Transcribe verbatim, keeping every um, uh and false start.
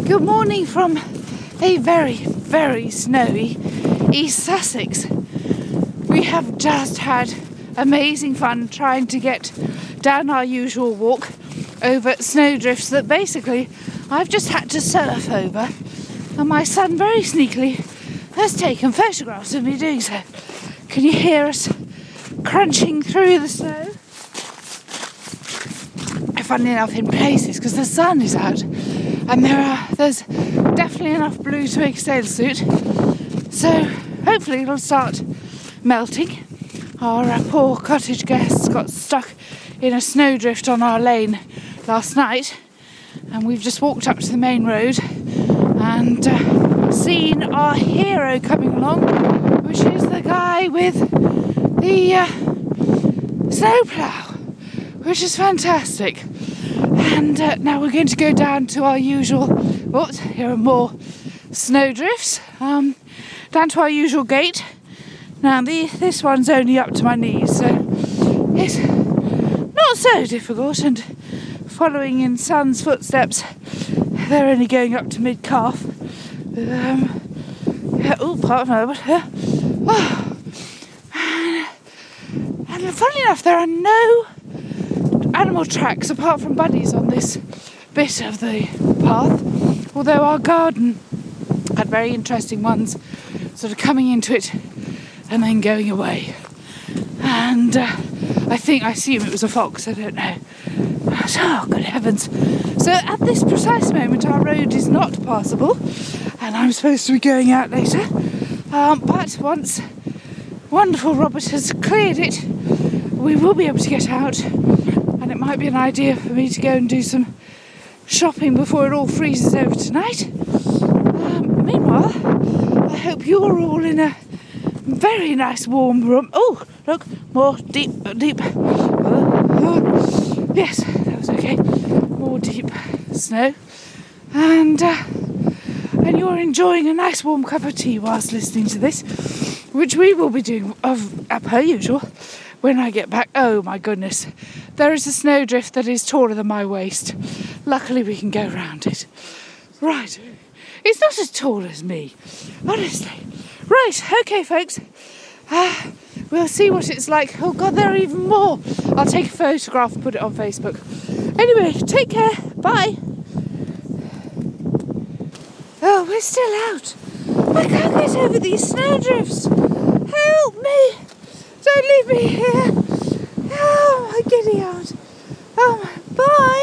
Good morning from a very, very snowy East Sussex. We have just had amazing fun trying to get down our usual walk over snowdrifts that basically I've just had to surf over, and my son very sneakily has taken photographs of me doing so. Can you hear us crunching through the snow? Funnily enough, in places, because the sun is out and there are there's definitely enough blue to make a sail suit, so hopefully it'll start melting. Our uh, poor cottage guests got stuck in a snowdrift on our lane last night, and we've just walked up to the main road and uh, seen our hero coming along, which is the guy with the uh, snowplough, which is fantastic. And uh, now we're going to go down to our usual, oops, here are more snowdrifts, um, down to our usual gate. Now the, this one's only up to my knees, so it's not so difficult, and following in Son's footsteps, they're only going up to mid-calf. Um, yeah, oh, part of my, yeah. Oh. And, and funnily enough, there are no animal tracks apart from Buddy's on this bit of the path, although our garden had very interesting ones sort of coming into it and then going away. And uh, I think, I assume it was a fox, I don't know. Oh, good heavens. So at this precise moment our road is not passable and I'm supposed to be going out later, um, but once wonderful Robert has cleared it, we will be able to get out. And it might be an idea for me to go and do some shopping before it all freezes over tonight. Um, meanwhile, I hope you're all in a very nice warm room. Oh, look, more deep, deep. Uh, uh, yes, that was okay. More deep snow. And, uh, and you're enjoying a nice warm cup of tea whilst listening to this, which we will be doing of, uh, per usual when I get back. Oh my goodness. There is a snowdrift that is taller than my waist. Luckily we can go round it. Right. It's not as tall as me, honestly. Right, okay folks. Uh, we'll see what it's like. Oh God, there are even more. I'll take a photograph and put it on Facebook. Anyway, take care. Bye. Oh, we're still out. I can't get over these snowdrifts. Help me. Don't leave me here. Oh, my giddy aunt. Oh, my, bye.